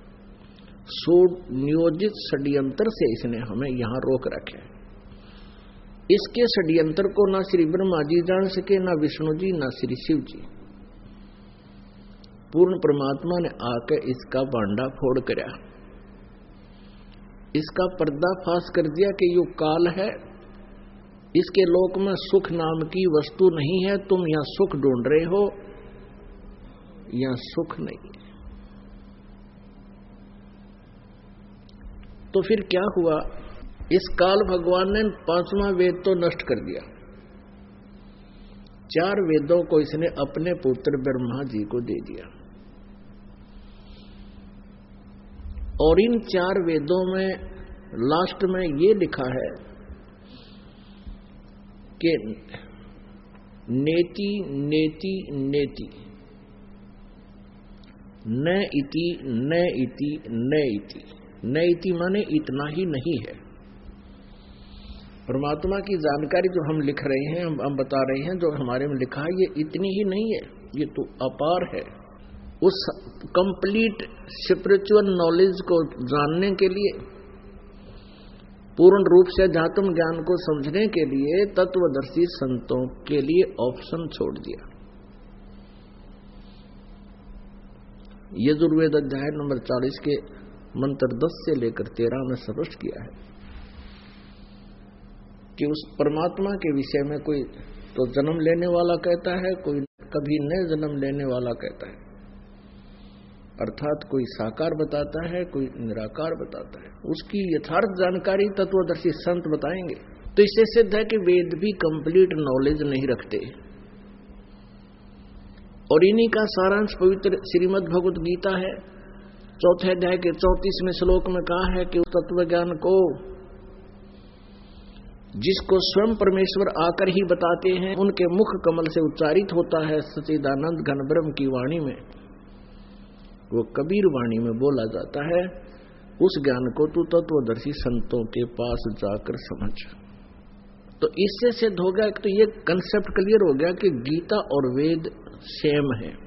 सुनियोजित षड्यंत्र से इसने हमें यहां रोक रखे। इसके षड्यंत्र को ना श्री ब्रह्मा जी जान सके, ना विष्णु जी, ना श्री शिव जी। पूर्ण परमात्मा ने आकर इसका बांडा फोड़ करया, इसका पर्दाफाश कर दिया कि यो काल है, इसके लोक में सुख नाम की वस्तु नहीं है, तुम यहां सुख ढूंढ रहे हो, यहां सुख नहीं है। तो फिर क्या हुआ, इस काल भगवान ने पांचवा वेद तो नष्ट कर दिया, चार वेदों को इसने अपने पुत्र ब्रह्मा जी को दे दिया और इन चार वेदों में लास्ट में ये लिखा है कि नेति नेति नेति, न इति न इति न इति, न इति माने इतना ही नहीं है। परमात्मा की जानकारी जो हम लिख रहे हैं, हम बता रहे हैं, जो हमारे में लिखा है, ये इतनी ही नहीं है, ये तो अपार है। उस कंप्लीट स्पिरिचुअल नॉलेज को जानने के लिए, पूर्ण रूप से अध्यात्म ज्ञान को समझने के लिए तत्वदर्शी संतों के लिए ऑप्शन छोड़ दिया। यजुर्वेद अध्याय नंबर 40 के मंत्र 10 से लेकर 13 में स्पष्ट किया है कि उस परमात्मा के विषय में कोई तो जन्म लेने वाला कहता है, कोई कभी न जन्म लेने वाला कहता है। अर्थात कोई साकार बताता है, कोई निराकार बताता है, उसकी यथार्थ जानकारी तत्वदर्शी संत बताएंगे। तो इससे सिद्ध है कि वेद भी कंप्लीट नॉलेज नहीं रखते। और इन्हीं का सारांश पवित्र श्रीमद् भगवत गीता है। चौथे अध्याय के 34वें श्लोक में कहा है कि तत्व ज्ञान को जिसको स्वयं परमेश्वर आकर ही बताते हैं, उनके मुख कमल से उच्चारित होता है सच्चिदानंद घन ब्रह्म की वाणी में, वो कबीर वाणी में बोला जाता है। उस ज्ञान को तू तत्वदर्शी संतों के पास जाकर समझ। तो इससे सिद्ध हो गया कि तो ये कंसेप्ट क्लियर हो गया कि गीता और वेद सेम है।